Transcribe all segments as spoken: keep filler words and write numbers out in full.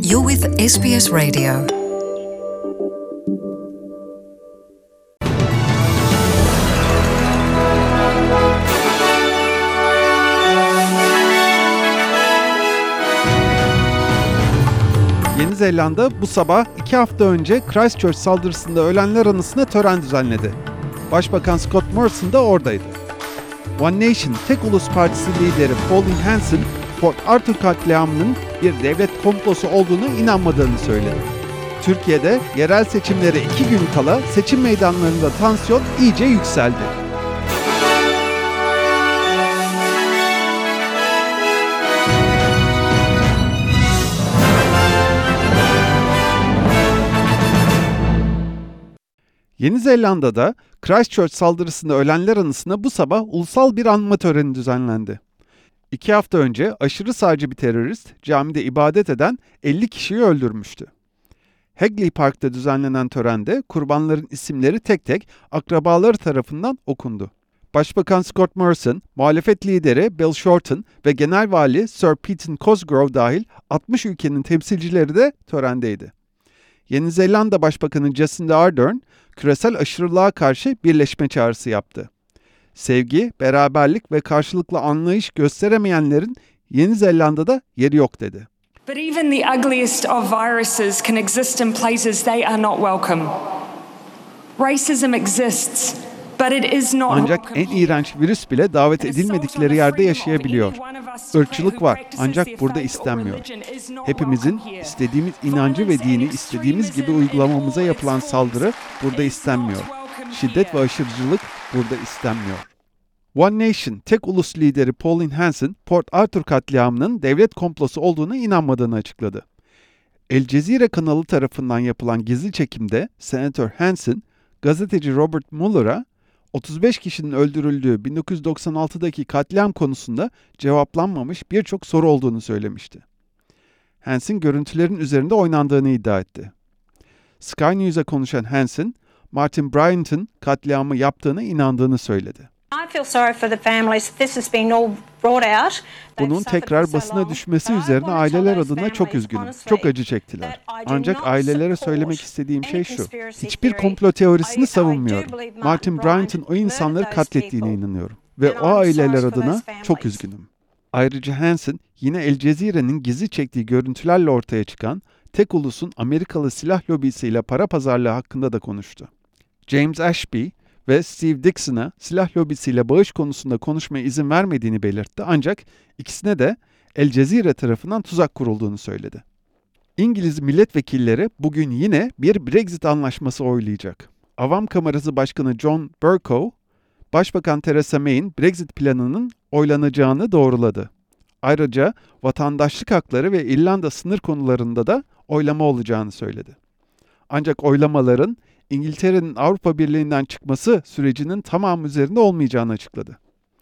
You're with S B S Radio. Yeni Zelanda bu sabah iki hafta önce Christchurch saldırısında ölenler anısına tören düzenledi. Başbakan Scott Morrison da oradaydı. One Nation Tek Ulus Partisi lideri Pauline Hanson, Port Arthur katliamının bir devlet komplosu olduğunu inanmadığını söyledi. Türkiye'de yerel seçimlere iki gün kala seçim meydanlarında tansiyon iyice yükseldi. Yeni Zelanda'da Christchurch saldırısında ölenler anısına bu sabah ulusal bir anma töreni düzenlendi. İki hafta önce aşırı sağcı bir terörist camide ibadet eden elli kişiyi öldürmüştü. Hagley Park'ta düzenlenen törende kurbanların isimleri tek tek akrabaları tarafından okundu. Başbakan Scott Morrison, muhalefet lideri Bill Shorten ve Genel Vali Sir Peyton Cosgrove dahil altmış ülkenin temsilcileri de törendeydi. Yeni Zelanda Başbakanı Jacinda Ardern, küresel aşırılığa karşı birleşme çağrısı yaptı. Sevgi, beraberlik ve karşılıklı anlayış gösteremeyenlerin Yeni Zelanda'da yeri yok dedi. But even the ugliest of viruses can exist in places they are not welcome. Racism exists, but it is not Ancak en iğrenç virüs bile davet edilmedikleri yerde yaşayabiliyor. Irkçılık var ancak burada istenmiyor. Hepimizin istediğimiz inancı ve dini istediğimiz gibi uygulamamıza yapılan saldırı burada istenmiyor. Şiddet ve aşırıcılık burada istenmiyor. One Nation Tek Ulus lideri Pauline Hanson, Port Arthur katliamının devlet komplosu olduğuna inanmadığını açıkladı. El Cezire kanalı tarafından yapılan gizli çekimde Senatör Hanson, gazeteci Robert Mueller'a otuz beş kişinin öldürüldüğü bin dokuz yüz doksan altıdaki katliam konusunda cevaplanmamış birçok soru olduğunu söylemişti. Hanson görüntülerin üzerinde oynandığını iddia etti. Sky News'a konuşan Hanson, Martin Bryant'ın katliamı yaptığına inandığını söyledi. Bunun tekrar basına düşmesi üzerine aileler adına çok üzgünüm. Çok acı çektiler. Ancak ailelere söylemek istediğim şey şu. Hiçbir komplo teorisini savunmuyorum. Martin Bryant'ın o insanları katlettiğine inanıyorum. Ve o aileler adına çok üzgünüm. Ayrıca Hanson yine El Cezire'nin gizli çektiği görüntülerle ortaya çıkan Tek Ulus'un Amerikalı silah lobisiyle para pazarlığı hakkında da konuştu. James Ashby ve Steve Dixon'a silah lobisiyle bağış konusunda konuşmaya izin vermediğini belirtti ancak ikisine de El Cezire tarafından tuzak kurulduğunu söyledi. İngiliz milletvekilleri bugün yine bir Brexit anlaşması oylayacak. Avam Kamerası Başkanı John Bercow, Başbakan Theresa May'in Brexit planının oylanacağını doğruladı. Ayrıca vatandaşlık hakları ve İrlanda sınır konularında da oylama olacağını söyledi. Ancak oylamaların İngiltere'nin Avrupa Birliği'nden çıkması sürecinin tamamı üzerinde olmayacağını açıkladı.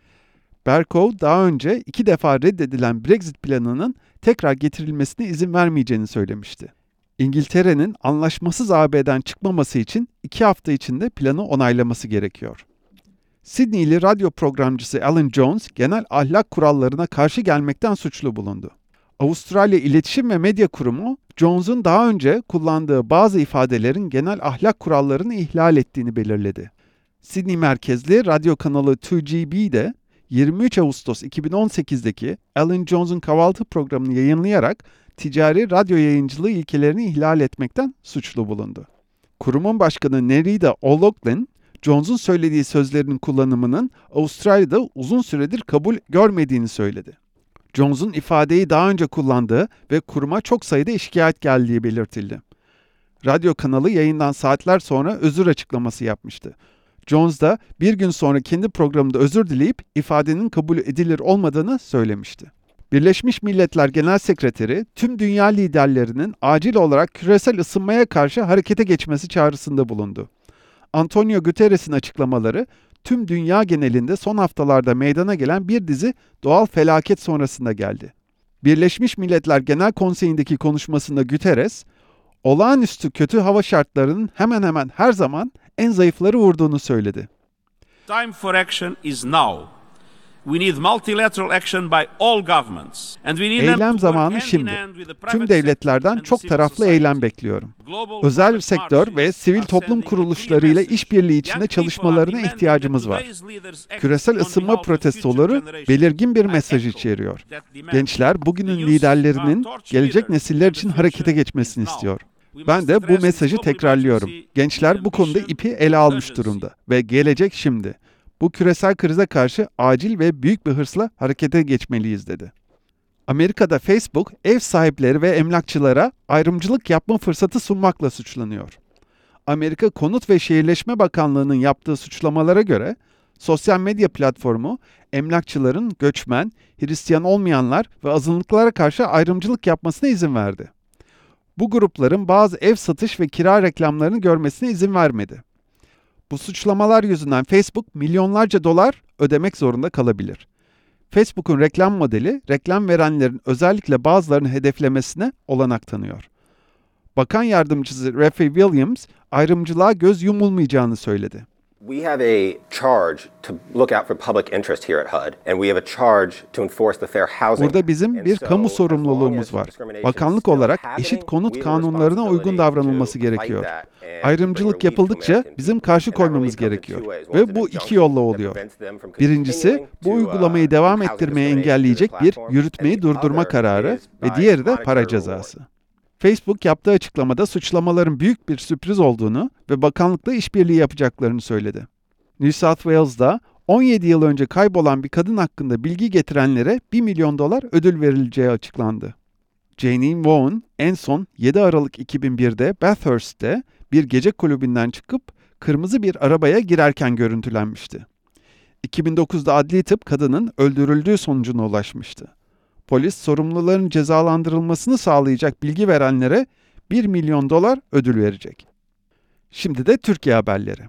Bercow daha önce iki defa reddedilen Brexit planının tekrar getirilmesine izin vermeyeceğini söylemişti. İngiltere'nin anlaşmasız A B'den çıkmaması için iki hafta içinde planı onaylaması gerekiyor. Sydney'li radyo programcısı Alan Jones, genel ahlak kurallarına karşı gelmekten suçlu bulundu. Avustralya İletişim ve Medya Kurumu, Jones'un daha önce kullandığı bazı ifadelerin genel ahlak kurallarını ihlal ettiğini belirledi. Sydney merkezli radyo kanalı iki G B'de yirmi üç Ağustos iki bin on sekiz'deki Alan Jones'un kahvaltı programını yayınlayarak ticari radyo yayıncılığı ilkelerini ihlal etmekten suçlu bulundu. Kurumun başkanı Nerida O'Loughlin, Jones'un söylediği sözlerinin kullanımının Avustralya'da uzun süredir kabul görmediğini söyledi. Jones'un ifadeyi daha önce kullandığı ve kuruma çok sayıda şikayet geldiği belirtildi. Radyo kanalı yayından saatler sonra özür açıklaması yapmıştı. Jones da bir gün sonra kendi programında özür dileyip ifadenin kabul edilir olmadığını söylemişti. Birleşmiş Milletler Genel Sekreteri tüm dünya liderlerinin acil olarak küresel ısınmaya karşı harekete geçmesi çağrısında bulundu. Antonio Guterres'in açıklamaları tüm dünya genelinde son haftalarda meydana gelen bir dizi doğal felaket sonrasında geldi. Birleşmiş Milletler Genel Konseyi'ndeki konuşmasında Guterres, olağanüstü kötü hava şartlarının hemen hemen her zaman en zayıfları vurduğunu söyledi. Time for action is now. Eylem zamanı şimdi. Tüm devletlerden çok taraflı eylem bekliyorum. Özel sektör ve sivil toplum kuruluşlarıyla işbirliği içinde çalışmalarına ihtiyacımız var. Küresel ısınma protestoları belirgin bir mesaj içeriyor. Gençler bugünün liderlerinin gelecek nesiller için harekete geçmesini istiyor. Ben de bu mesajı tekrarlıyorum. Gençler bu konuda ipi ele almış durumda ve gelecek şimdi. Bu küresel krize karşı acil ve büyük bir hırsla harekete geçmeliyiz dedi. Amerika'da Facebook, ev sahipleri ve emlakçılara ayrımcılık yapma fırsatı sunmakla suçlanıyor. Amerika Konut ve Şehirleşme Bakanlığı'nın yaptığı suçlamalara göre, sosyal medya platformu, emlakçıların göçmen, Hristiyan olmayanlar ve azınlıklara karşı ayrımcılık yapmasına izin verdi. Bu grupların bazı ev satış ve kira reklamlarını görmesine izin vermedi. Bu suçlamalar yüzünden Facebook milyonlarca dolar ödemek zorunda kalabilir. Facebook'un reklam modeli, reklam verenlerin özellikle bazılarını hedeflemesine olanak tanıyor. Bakan Yardımcısı Rafi Williams, ayrımcılığa göz yumulmayacağını söyledi. We have a charge to look out for public interest here at H U D, and we have a charge to enforce the fair housing. Burada bizim bir kamu sorumluluğumuz var. Bakanlık olarak eşit konut kanunlarına uygun davranılması gerekiyor. Ayrımcılık yapıldıkça bizim karşı koymamız gerekiyor. Ve bu iki yolla oluyor. Birincisi, bu uygulamayı devam ettirmeye engelleyecek bir yürütmeyi durdurma kararı ve diğeri de para cezası. Facebook yaptığı açıklamada suçlamaların büyük bir sürpriz olduğunu ve bakanlıkla işbirliği yapacaklarını söyledi. New South Wales'da on yedi yıl önce kaybolan bir kadın hakkında bilgi getirenlere bir milyon dolar ödül verileceği açıklandı. Janine Vaughan en son yedi Aralık iki bin bir'de Bathurst'te bir gece kulübünden çıkıp kırmızı bir arabaya girerken görüntülenmişti. iki bin dokuz'da adli tıp kadının öldürüldüğü sonucuna ulaşmıştı. Polis sorumluların cezalandırılmasını sağlayacak bilgi verenlere bir milyon dolar ödül verecek. Şimdi de Türkiye haberleri.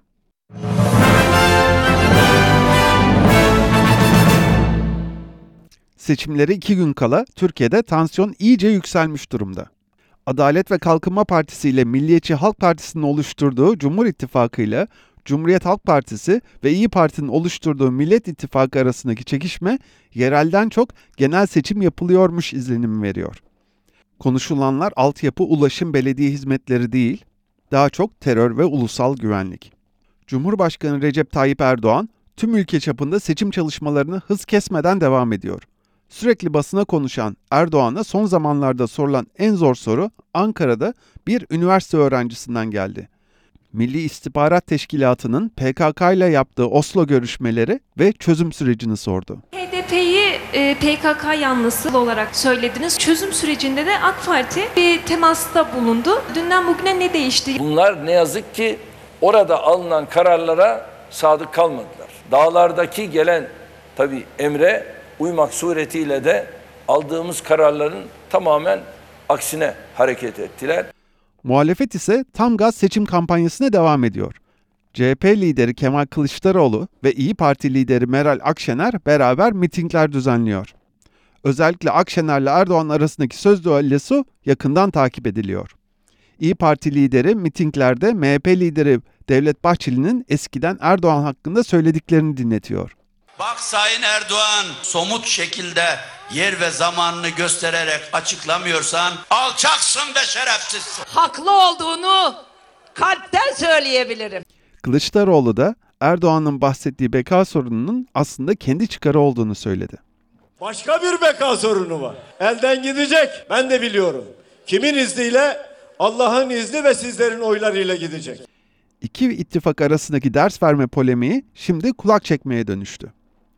Seçimlere iki gün kala Türkiye'de tansiyon iyice yükselmiş durumda. Adalet ve Kalkınma Partisi ile Milliyetçi Halk Partisi'nin oluşturduğu Cumhur İttifakı ile Cumhuriyet Halk Partisi ve İyi Parti'nin oluşturduğu Millet İttifakı arasındaki çekişme yerelden çok genel seçim yapılıyormuş izlenimi veriyor. Konuşulanlar altyapı, ulaşım, belediye hizmetleri değil, daha çok terör ve ulusal güvenlik. Cumhurbaşkanı Recep Tayyip Erdoğan tüm ülke çapında seçim çalışmalarını hız kesmeden devam ediyor. Sürekli basına konuşan Erdoğan'a son zamanlarda sorulan en zor soru Ankara'da bir üniversite öğrencisinden geldi. Milli İstihbarat Teşkilatı'nın P K K ile yaptığı Oslo görüşmeleri ve çözüm sürecini sordu. H D P'yi e, P K K yanlısı olarak söylediniz. Çözüm sürecinde de AK Parti bir temasta bulundu. Dünden bugüne ne değişti? Bunlar ne yazık ki orada alınan kararlara sadık kalmadılar. Dağlardaki gelen tabii emre uymak suretiyle de aldığımız kararların tamamen aksine hareket ettiler. Muhalefet ise tam gaz seçim kampanyasına devam ediyor. C H P lideri Kemal Kılıçdaroğlu ve İyi Parti lideri Meral Akşener beraber mitingler düzenliyor. Özellikle Akşener'le Erdoğan arasındaki söz düellosu yakından takip ediliyor. İyi Parti lideri mitinglerde M H P lideri Devlet Bahçeli'nin eskiden Erdoğan hakkında söylediklerini dinletiyor. Bak Sayın Erdoğan, somut şekilde yer ve zamanını göstererek açıklamıyorsan alçaksın ve şerefsizsin. Haklı olduğunu kalpten söyleyebilirim. Kılıçdaroğlu da Erdoğan'ın bahsettiği beka sorununun aslında kendi çıkarı olduğunu söyledi. Başka bir beka sorunu var. Elden gidecek. Ben de biliyorum. Kimin izniyle? Allah'ın izni ve sizlerin oylarıyla gidecek. İki ittifak arasındaki ders verme polemiği şimdi kulak çekmeye dönüştü.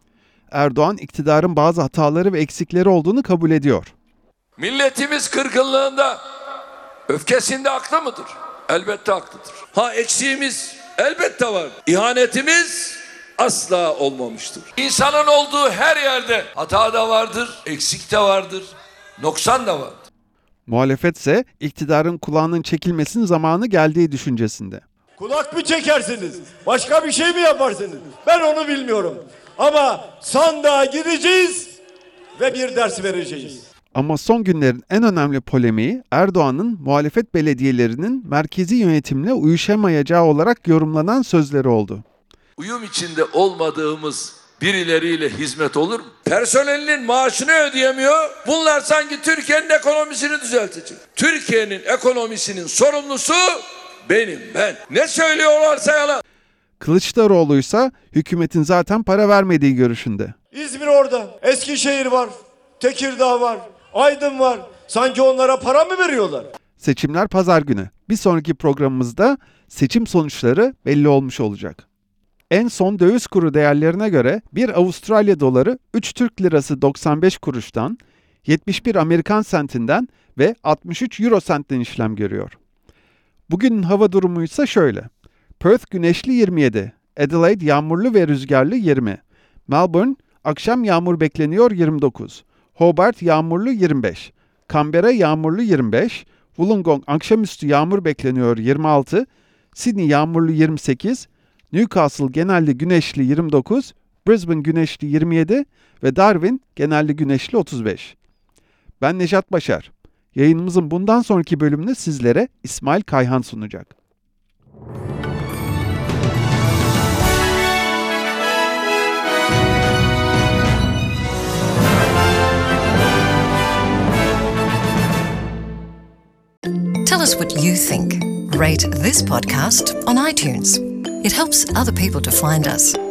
Erdoğan iktidarın bazı hataları ve eksikleri olduğunu kabul ediyor. Milletimiz kırgınlığında, öfkesinde haklı mıdır? Elbette haklıdır. Ha eksiğimiz elbette var. İhanetimiz asla olmamıştır. İnsanın olduğu her yerde hata da vardır, eksik de vardır, noksan da vardır. Muhalefet ise iktidarın kulağının çekilmesinin zamanı geldiği düşüncesinde. Kulak mı çekersiniz? Başka bir şey mi yaparsınız? Ben onu bilmiyorum. Ama sandığa gideceğiz ve bir ders vereceğiz. Ama son günlerin en önemli polemiği Erdoğan'ın muhalefet belediyelerinin merkezi yönetimle uyuşamayacağı olarak yorumlanan sözleri oldu. Uyum içinde olmadığımız birileriyle hizmet olur mu? Personelinin maaşını ödeyemiyor. Bunlar sanki Türkiye'nin ekonomisini düzeltecek. Türkiye'nin ekonomisinin sorumlusu benim, ben. Ne söylüyorlarsa yalan. Kılıçdaroğlu ise hükümetin zaten para vermediği görüşünde. İzmir orada, Eskişehir var, Tekirdağ var, Aydın var. Sanki onlara para mı veriyorlar? Seçimler pazar günü. Bir sonraki programımızda seçim sonuçları belli olmuş olacak. En son döviz kuru değerlerine göre bir Avustralya doları üç Türk lirası doksan beş kuruştan, yetmiş bir Amerikan sentinden ve altmış üç Euro sentten işlem görüyor. Bugünün hava durumu ise şöyle. Perth güneşli yirmi yedi, Adelaide yağmurlu ve rüzgarlı yirmi, Melbourne akşam yağmur bekleniyor yirmi dokuz, Hobart yağmurlu yirmi beş, Canberra yağmurlu yirmi beş, Wollongong akşamüstü yağmur bekleniyor yirmi altı, Sydney yağmurlu yirmi sekiz, Newcastle genelde güneşli yirmi dokuz, Brisbane güneşli yirmi yedi ve Darwin genelde güneşli otuz beş. Ben Nejat Başar. Yayınımızın bundan sonraki bölümünü sizlere İsmail Kayhan sunacak. Tell us what you think. Rate this podcast on iTunes. It helps other people to find us.